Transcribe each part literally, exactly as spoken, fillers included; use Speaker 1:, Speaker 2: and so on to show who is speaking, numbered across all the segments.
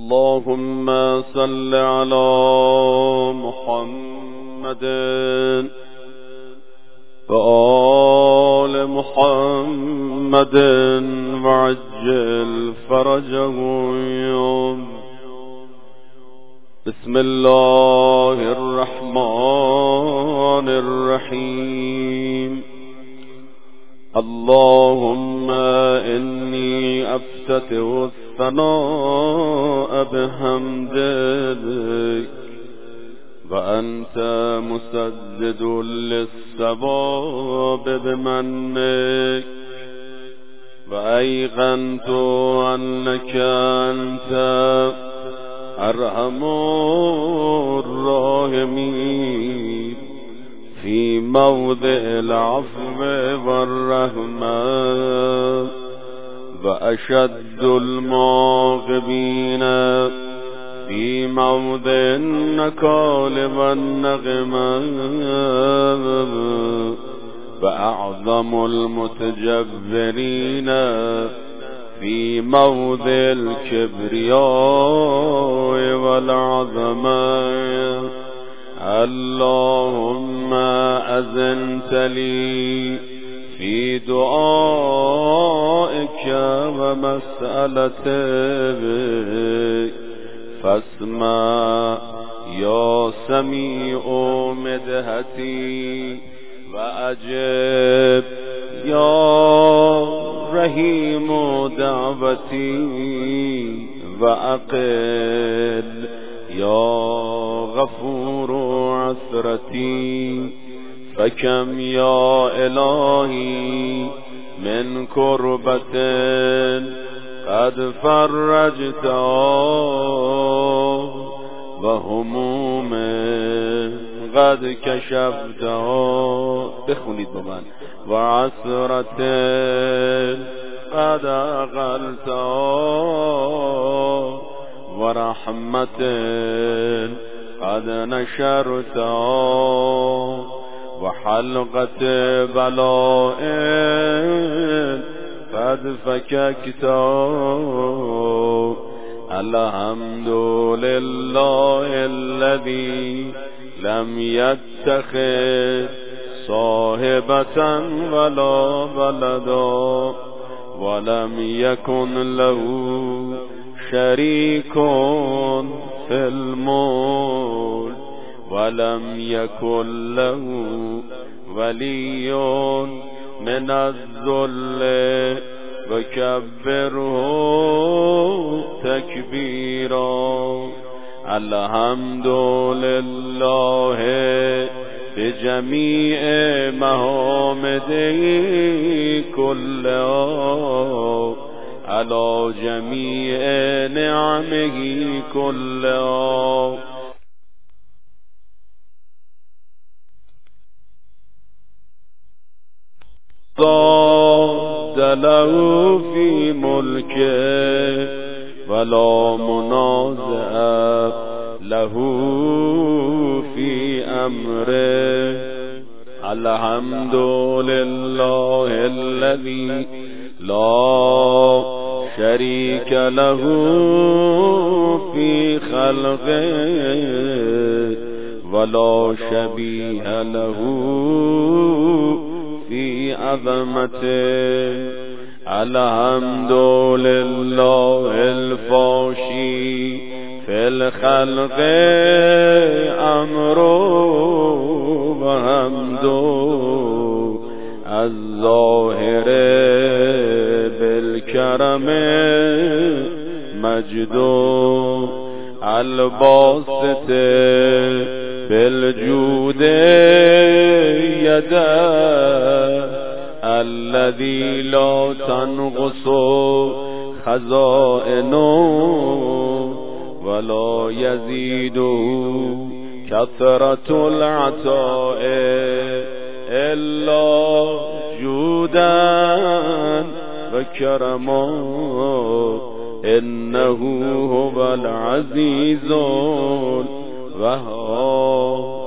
Speaker 1: اللهم صل على محمد وآل محمد وعجل فرجهم. بسم الله الرحمن الرحيم. اللهم إني أفتتح الثناء بحمدك وأنت مسدد للثواب بمنك، وأيقنت أنك أنت أرحم الراحمين في موضع العفو والرحمة، وأشد المعاقبين في موضع النكال والنقمة، وأعظم المتجبرين في موضع الكبرياء والعظمة. اللهم أذنت لي في دعائك ومسألتك، فاسمع يا سميع مدحتي، وأجب يا رحيم دعوتي، وأقل يا غفور عثرتي. فكم يا إلهي من كربة قد فرجتها، وهموم قد كشفتها. بخونید با من. وعثرة قد أغلتها، ورحمة قد نشرتها، وحلقة بلاء قد فككتها. الحمد لله الذي لم يتخذ صاحبة ولا ولدا، ولم يكن له شريك في الملك، ولم يكن له ولي من الذل، وكبره تكبيرا. الحمد لله بجميع محامده كلها، على جميع نعمه كلها. ضاد له في ملكه ولا منازع له في أمره. الحمد لله الذي لا شريك له في خلقه ولا شبيه له في عظمته. الحمد لله الفاشي في الخلق أمره وحمده، الظاهر بالكرم مجده، الباسط بالجود يده، الذي لا تنقص خزائنه ولا يزيد كثرة العطاء إلا جودا وكرما. إنه هو العزيز الوهاب.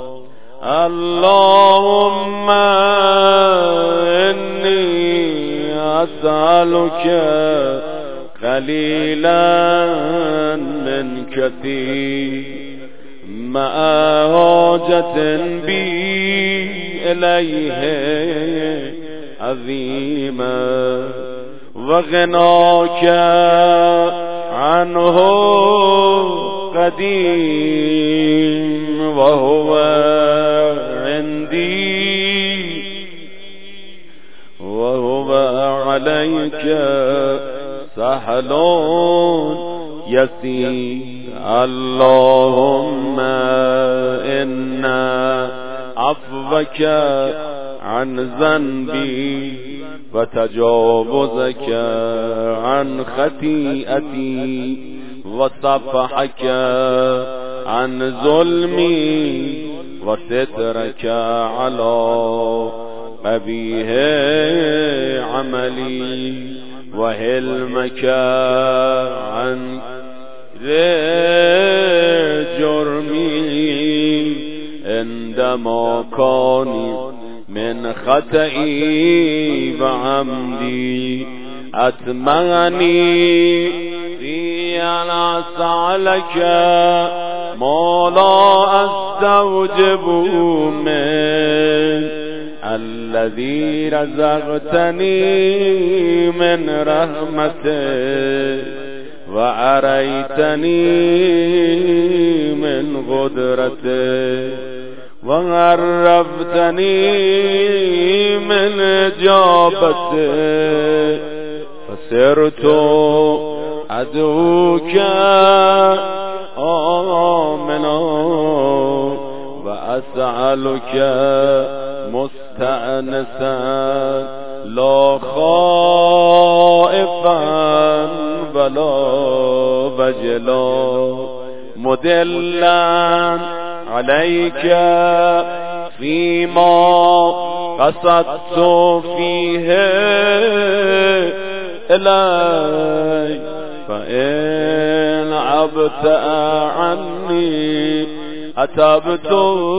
Speaker 1: اللهم إني أسألك قليلا من كثير مع حاجة بي إليه عظيما وغناك عنه قديم وهو عندي وهو عليك سهل يسير اللهم إنا عفوك عن ذنبي وتجاوزك عن خطيئتي وصفحك عن ظلمي وسترك على قبيح عملي وحلمك عن جرمي عندما كاني من خطئي وعمدي أتمني في أن أسألك ما لا أستوجب من الذي رزقتني من رحمتك وأريتني من قدرتك وعرفتني من إجابتك فصرت أدعوك آمنا وأسألك مستأنسا لا خائفا ولا وجلا مدلا عليك فيما قصدت فيه إليك فإن عبت عني أتبت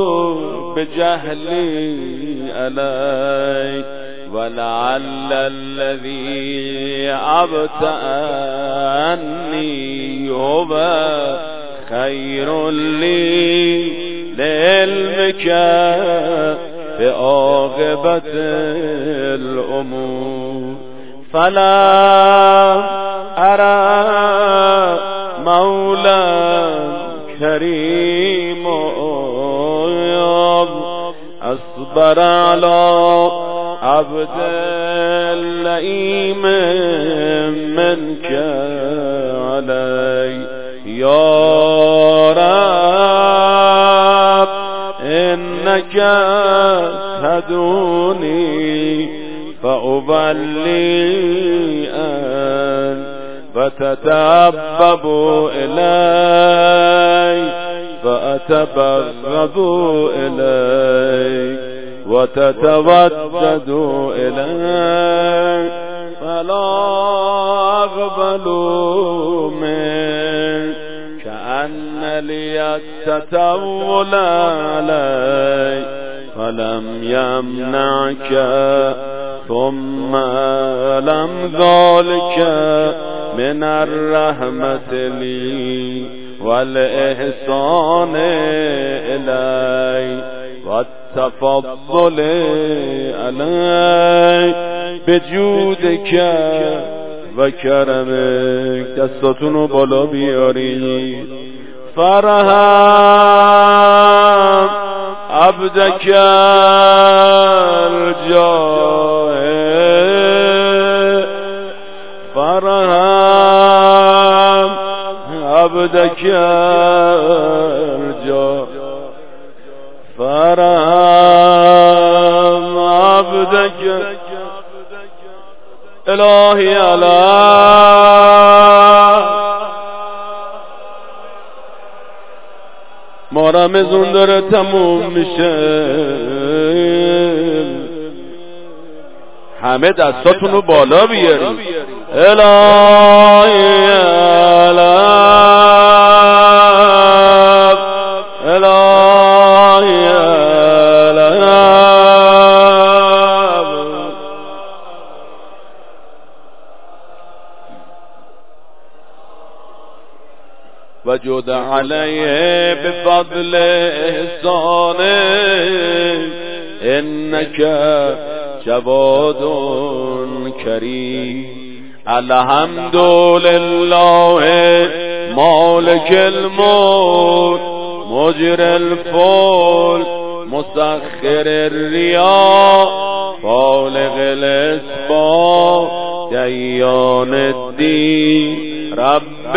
Speaker 1: بجهلي عليك ولعل الذي عبت عني هو خير لي لعلمك بعاقبة الأمور فلا أرى مولا كريم أصبر على عبد اللئيم منك علي يا رب إنك تدعوني فأبلي أن فتتأبب إلي فأتبغض إليك وتتودد إليك فلا أقبل منك كأن لي التتول عليك فلم يمنعك ثم لم ذلك من الرحمة لي والإحسان إلي والتفضل علي بجودك وكرمك دستاتونو بالا بیارید فرحم عبدك الجاهد فرحم عبدك الجاهد فرحم عبدك الهی الله ما رمضان داره تموم میشه همه دستاتونو بالا بیارید الهی الله الهی الله وجد عليه بفضل إحسانه إنك جواد كريم. الحمد لله مالك الملك مجري الفلك مسخر الرياح خالق الأسباب ديان الدين رب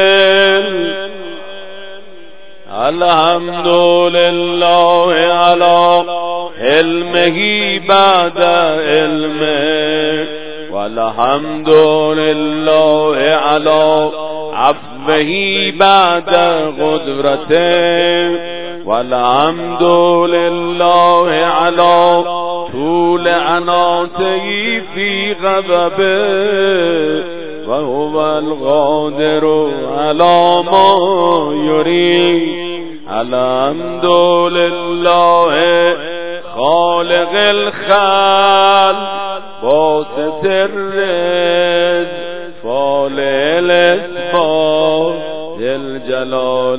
Speaker 1: الحمد لله على علمه بعد علمه والحمد لله على عفوه بعد قدرته والحمد لله على طول عناته في غضبه وهو القادر على ما يريد. الحمد لله خالق الخلق باسط الرزق فالع الاسباب ذي الجلال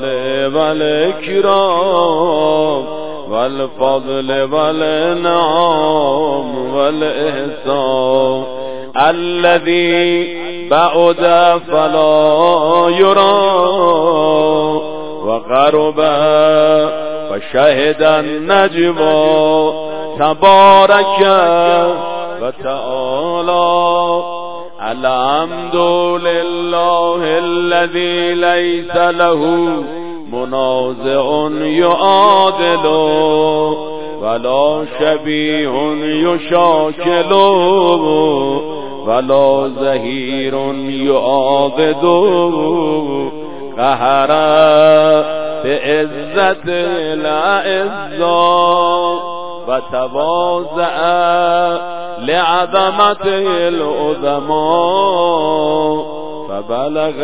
Speaker 1: والإكرام والفضل والإنعام والإحسان الذي بعد فلا يرى وقرب فشهد النجوى تبارك وتعالى. الحمد لله الذي ليس له منازع يعادل ولا شبيه يشاكل ولا زهير يعاضد قهر بعزة الأعزاء وتواضع لعظمة العظماء فبلغ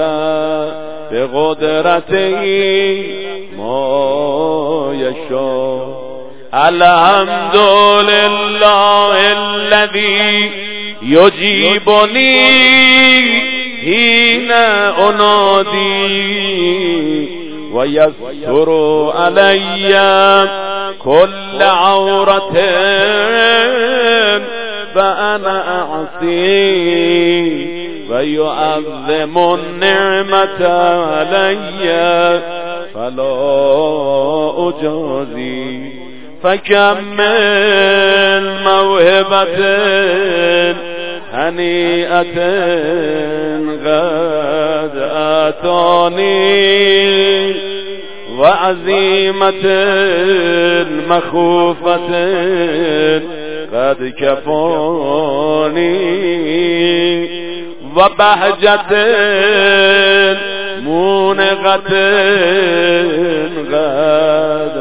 Speaker 1: بقدرته ما يشاء. الحمد لله الذي يجيبني حين أنادي ويستر علي كل عورة فأنا أعصي ويعظم النعمة علي فلا أجازي. فكم من موهبة هنيئة قد آتاني وعزيمة مخوفة قد كفاني وبهجة مونغة قد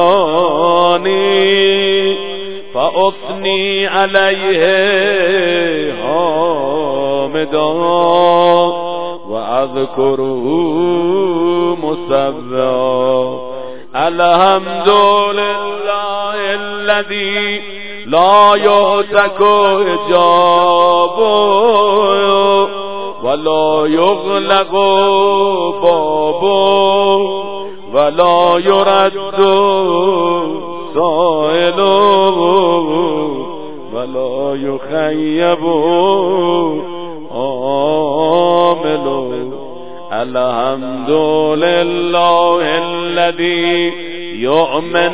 Speaker 1: أراني فأثني عليه حامدا وأذكره مسبحا. الحمد لله الذي لا يهتك حجابه ولا يغلق بابه ولا يرد سائله ولا يخيب عامله. الحمد لله الذي يؤمن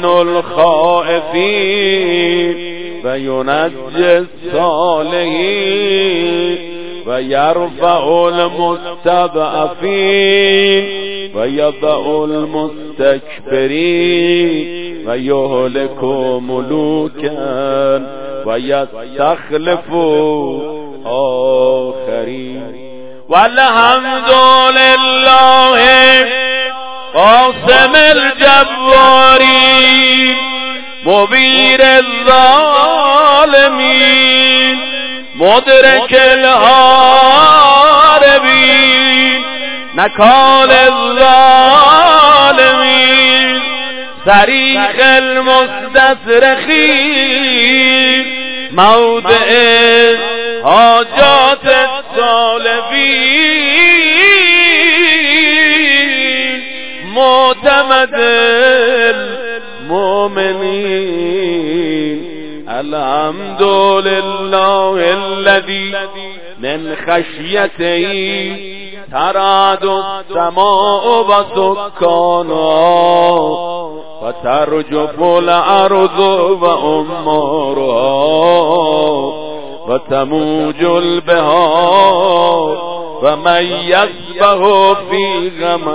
Speaker 1: الخائفين وينجي الصالحين ويرفع المستضعفين ويضع المستكبرين ويهلك ملوكا ويستخلف آخرين. والحمد لله قاسم الجبارين مبير الظالمين مدرك الهاربين نكال الظالمين صريخ المستصرخين موضع حاجات الطالبين سمد المؤمنين الحمد لله الذي من خشيته ترعد السماء وسكانها وترجف الأرض وأمارها وتموج البحار ومن يسبح في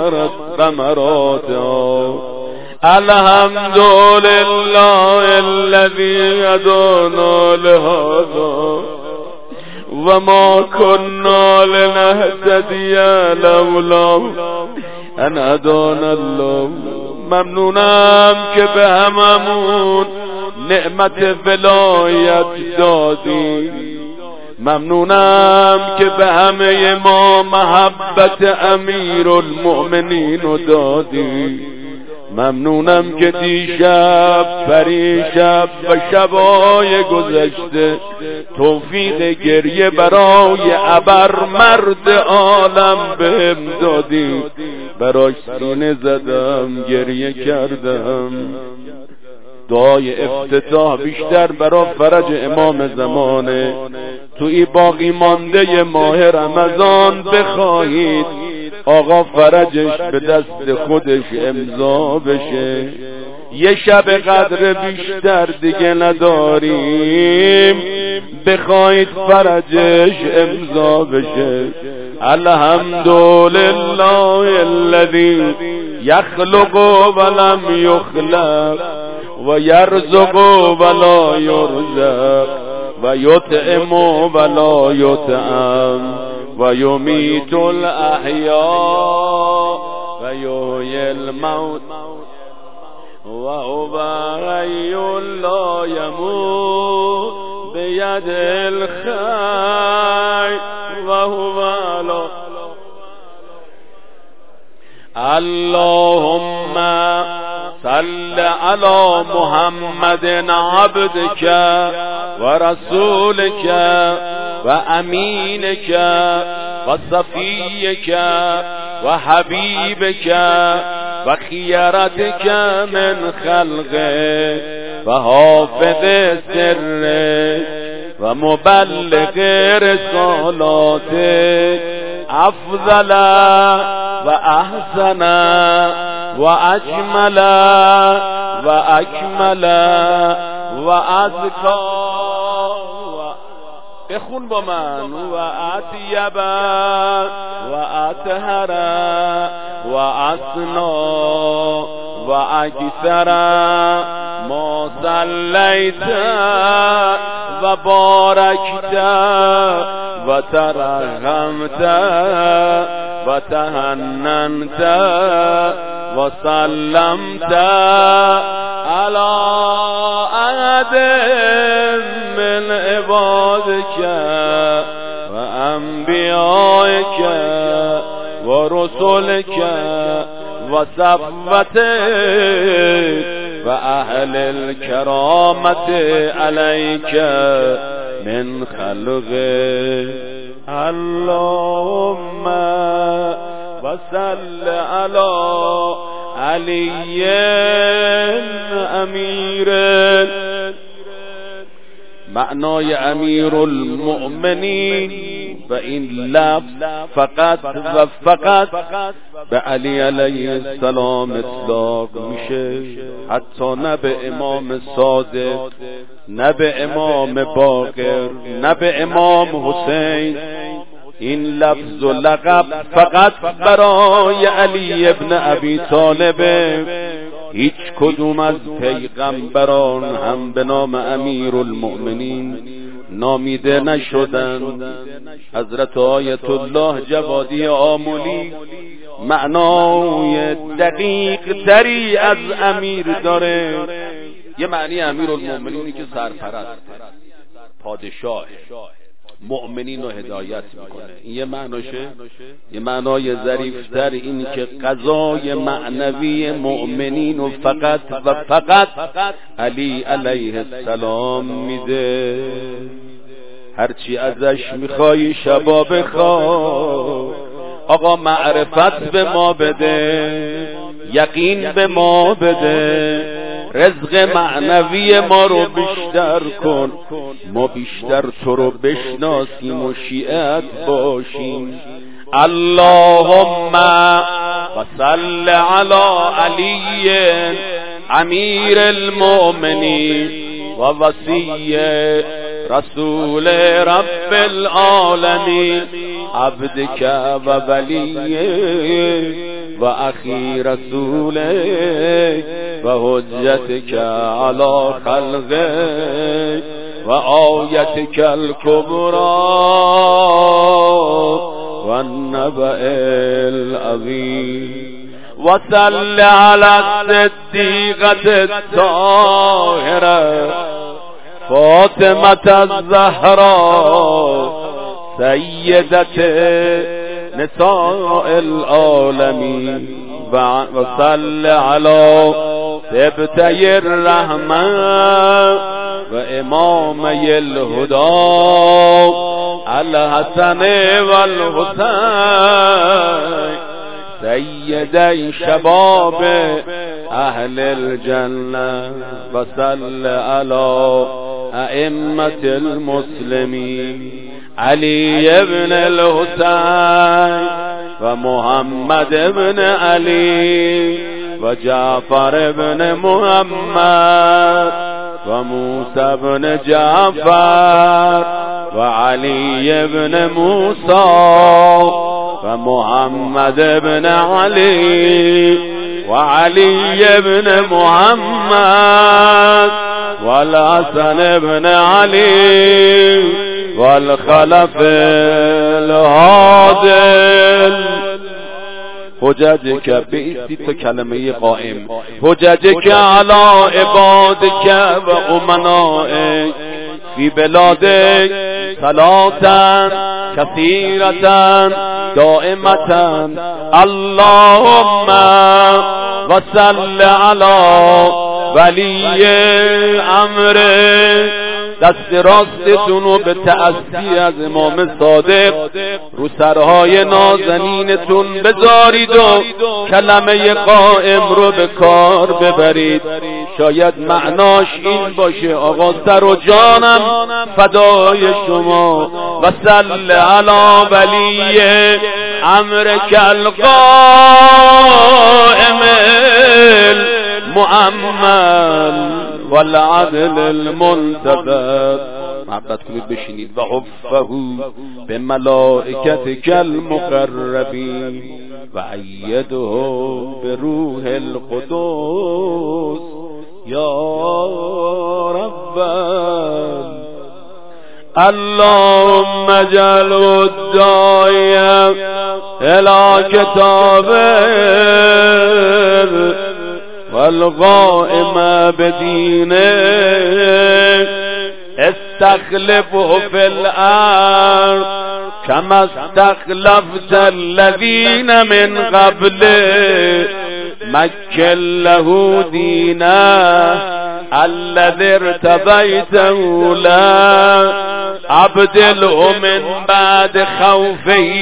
Speaker 1: غمراتها. الحمد لله الذي هدانا لهذا وما كنا لنهتدي لولا ان هدانا الله. ممنونم که به هممون نعمت ولایت دادی، ممنونم که به همه ما محبت امیر المؤمنین دادی، ممنونم که دیشب پریشب و شبای گذشته توفیق گریه برای ابر مرد عالم بهم دادی. براش سینه زدم گریه کردم. دعای افتتاح بیشتر برای فرج امام زمانه. توی باقی مانده ماه رمضان بخواهید آقا فرجش به دست خودش امضا بشه. یه شب قدر بیشتر دیگه نداریم، بخواید فرجش امضا بشه. الحمد لله الذي يخلق ولم يخلق و یرزق ولا یرزق و یطعم ولا یطعم و یمیت الاحیاء و یحیی الموت و هو حی لا یموت بید الخیر و هو علی. اللهم صل على محمد عبدك ورسولك وأمينك وصفيك وحبيبك وخيرتك من خلقك وحافظ سرك ومبلغ رسالاتك أفضل وأحسن وأجمل وأكمل وأزكى بخون با من وأطيب وأطهر وأصنع وأكثر ما صليت وباركت وترحمت وتهننت وسلمت على أحد من عبادك وأنبيائك ورسلك وصفتك وأهل الكرامة عليك من خلقك. اللهم وصل على علي امیر. معنای امیر المؤمنین و این لفظ فقط و فقط به علی علیه السلام اطلاق میشه، حتی نه به امام صادق، نه به امام باقر، نه به امام حسین. این لفظ و لقب فقط برای علی ابن ابی طالب. هیچ کدوم از پیغمبران هم به نام امیر المؤمنین نامیده نشدند. حضرت آیت الله جوادی آملی معنای دقیق تری از امیر داره. یه معنی امیر المؤمنینی که سرپرست، پادشاه، مؤمنین رو هدایت میکنه. این یه معناشه. یه معنای ظریفتر این که قضای معنوی مؤمنین رو فقط و فقط علی علیه السلام میده. هرچی ازش میخوای شبا بخواه، آقا معرفت به ما بده. یقین به ما بده، رزق معنوی ما رو بیشتر کن، ما بیشتر تو رو بشناسیم و شیعت باشیم. اللهم و صل علی علی امیر المؤمنین و وصی رسول رب العالمین، عبدک و ولیه و اخی رسوله و حجتک علی خلقه و آیتک الکبری و النبأ العظیم. و صل علی الصدیقة الطاهرة فاطمة الزهراء سیدة نساء العالمین و صل علی سبطی الرحمة و امامی الهدى الحسن و الحسین سیدی شباب اهل الجنة و صل علی ائمة المسلمین علی ابن الحسین و محمد ابن علی و جعفر ابن محمد و موسی ابن جعفر و علی ابن موسی و محمد ابن علی و علی ابن محمد و الحسن ابن علی و الخلف الهادل. حججک بیستی تا کلمه قائم، حججک علی عبادک و امنائک فی بلادک صلاة کثیرة دائمة. اللهم و صل علی ولی امر، دست راستتون رو به تأسی از امام صادق رو سرهای نازنینتون بذارید و کلمه قائم رو به کار ببرید. شاید معناش این باشه آقا سر و جانم فدای شما. و صل علی ولی امرک القائم المؤمن والعدل المنتظر. محبت کنید بشینید. و حفه به ملائکتک المقربین و ایده به روح القدس یا رب. اللهم اجعل الداعی الى کتابه والقائم بدینه استخلفه فی الارض کما استخلفت الذین من قبله مکن له دینه الذی ارتضیته له ابدله من بعد خوفه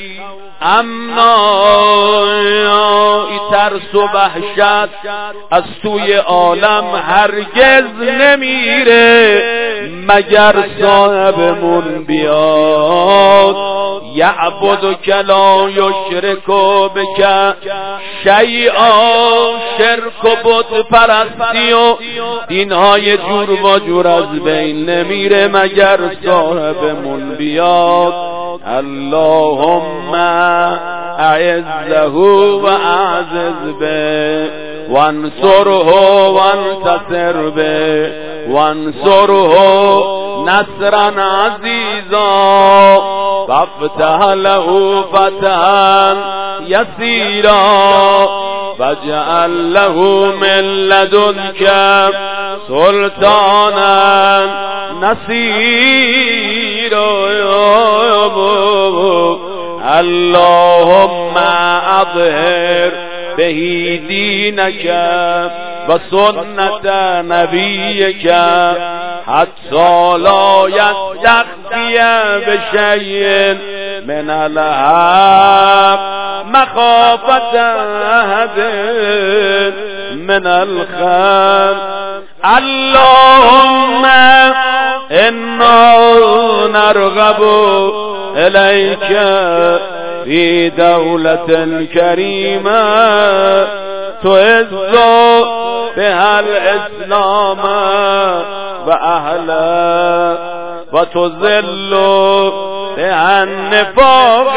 Speaker 1: امنا. ای ترس و وحشت از توی عالم هرگز نمیره مگر صاحبمون بیاد. یعبد کلا یشرک بک شیئا، شرک و بت پرستی و دینهای جور و جور از بین نمیره مگر صاحبمون بیاد. اللهم اعزه و اعزز به وانصره وانتصر به وانصره نصرا عزیزا وافتح له فتحا یسیرا واجعل له من لدنک سلطانا نصیرا. اللهم اظهر به دینک و سنت نبیک حتی لا یستخفی بشیء من الحق مخافة أحد من الخلق اللهم إنا نرغب إليك في دولة كريمة تعز بها الإسلام وأهله وتذل بها النفاق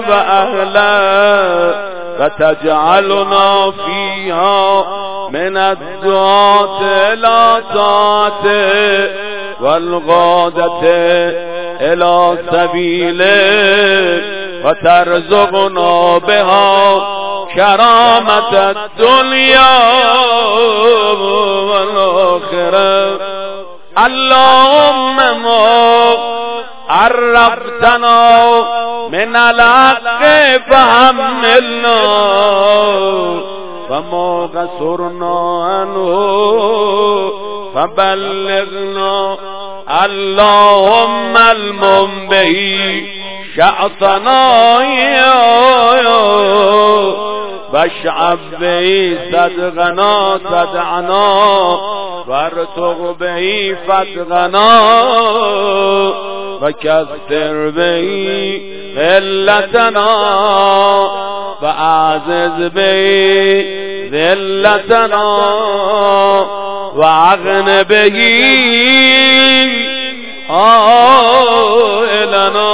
Speaker 1: وأهله وتجعلنا فيها من الدعاة إلى طاعته والغادة إلى سبيله وترزقنا بها كرامة الدنيا والآخرة اللهم ما عرفتنا من الحق فحملنا وما قصرنا عنه فبلغنا اللهم المن به شعطنا واشعب به صدقنا صدعنا وارتق به فتقنا وكثر به ذلتنا وأعزز به ذلتنا وأغن به آئلنا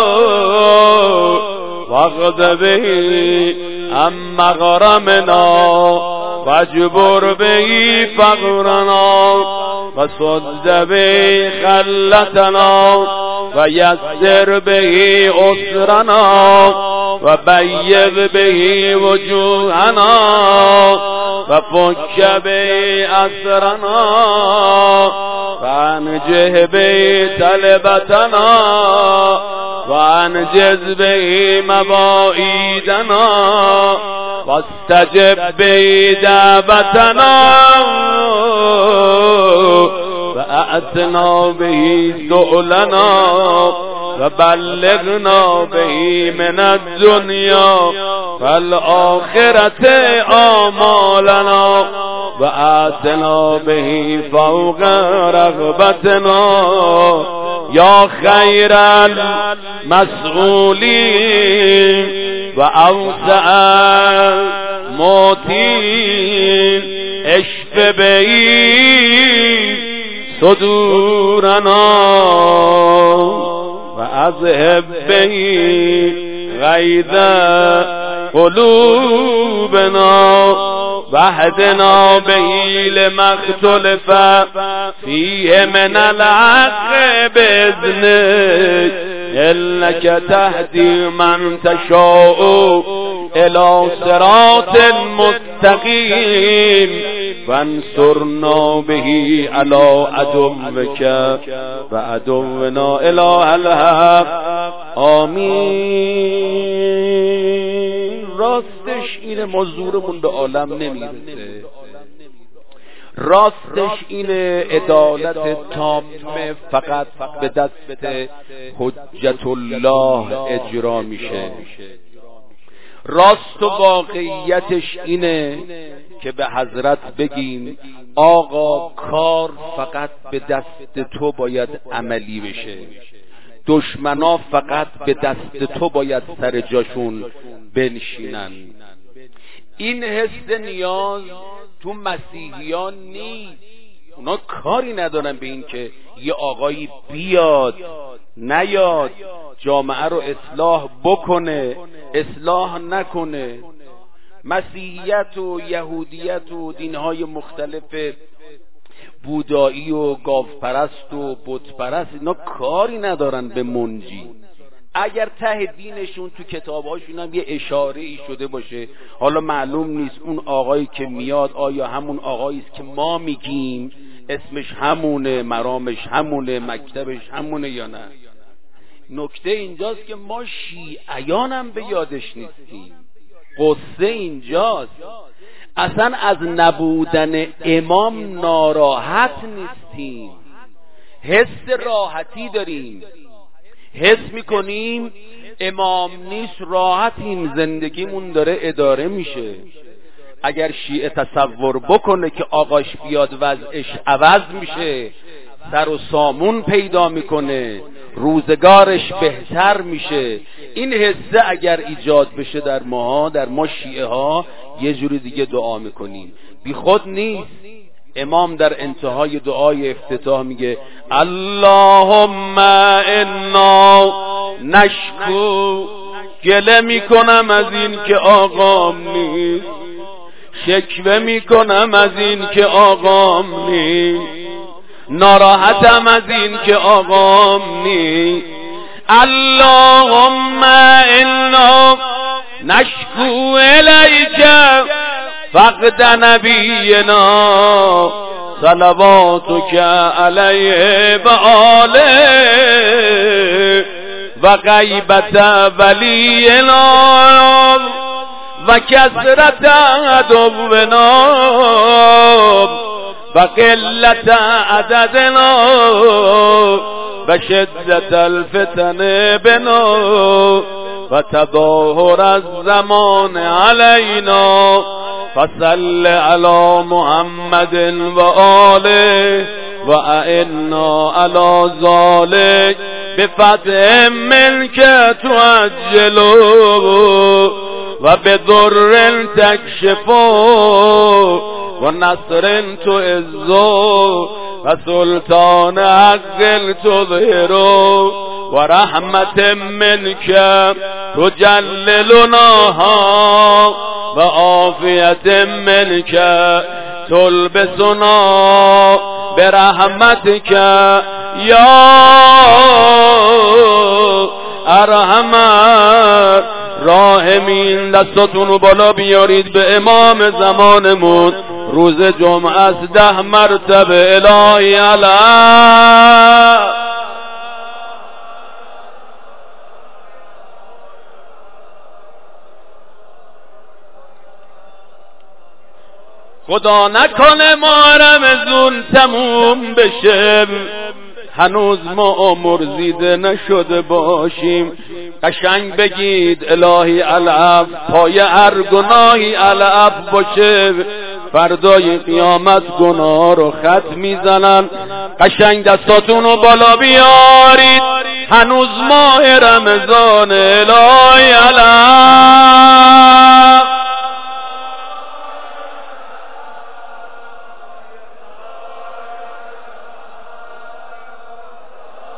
Speaker 1: واغض به عن مغرمنا واجبر به فقرنا وسد به خلتنا ويسر به أسرنا وبيض به وجوهنا وفك به أسرنا وانجه به طلبتنا وانجز به مواعيدنا واستجب به دعوتنا وأتنا به سؤلنا وبلغنا به من الدنيا والآخرة آمالنا وآتنا به فوق رغبتنا يا خير المسؤولين وأوسع الموتين اشف به صدورنا وأذهب به غيظ قلوبنا واهدنا به لما اختلف فيه من الحق بإذنك إنك تهدي من تشاء إلى صراط مستقيم فانصرنا به على عدوك وعدونا إله الحق آمین. راستش اینه ما زورمون به عالم نمیرسه، راستش اینه عدالت تامه فقط به دست حجت الله اجرا میشه. راست و واقعیتش اینه که به حضرت بگیم آقا کار فقط به دست تو باید عملی بشه، دشمنا فقط به دست تو باید سر جاشون بنشینن. این حس نیاز تو مسیحیان نیست، اونا کاری ندارن به این که یه آقایی بیاد نیاد جامعه رو اصلاح بکنه اصلاح نکنه. مسیحیت و یهودیت و دینهای مختلف بودایی و گاوپرست و بتپرست اینا کاری ندارن به منجی. اگر ته دینشون تو کتابهاشون هم یه اشاره ای شده باشه، حالا معلوم نیست اون آقایی که میاد آیا همون آقایی است که ما میگیم اسمش همونه، مرامش همونه، مکتبش همونه یا نه. نکته اینجاست که ما شیعیان هم به یادش نیستیم. قصه اینجاست اصلا از نبودن امام ناراحت نیستیم، حس راحتی داریم. حس میکنیم امام نیست راحتیم، زندگیمون داره اداره میشه. اگر شیعه تصور بکنه که آقاش بیاد وضعش عوض میشه، سر و سامون پیدا میکنه، روزگارش بهتر میشه، این حسه اگر ایجاد بشه در ما، در ما شیعه ها، یه جوری دیگه دعا میکنیم. بی خود نیست. امام در انتهای دعای افتتاح میگه اللهم انا نشکو، گله میکنم از این که آقام نیست، شکوه میکنم از این که آقام نیست، ناراحتم از این که آقام نیست. اللهم انا نشکو الیک فقد نبینا صلواتک علیه و آله و غیبت ولینا و کثرت عدونا و قلت عددنا و شدت الفتن بنا و تظاهر الزمان علینا فصل علی محمد و آله و اعنا علی ذلک بفتح منک تعجلو و بدر تکشفو و نصر تعزو و سلطان حق تظهرو و رحمت منک تجللناها و عافیت منک تلبسنا برحمتک یا ارحم راحمین. دستاتون رو بالا بیارید به امام زمانمون. روز جمعه است، ده مرتبه الهی علی خدا نکنه ما رمضان تموم بشه، هنوز ما مرزیده نشده باشیم. قشنگ بگید الهی العفو، پای هر گناهی العفو باشه، فردای قیامت گناه رو خط میزنن. قشنگ دستاتون رو بالا بیارید، هنوز ماه رمضان الهی العفو.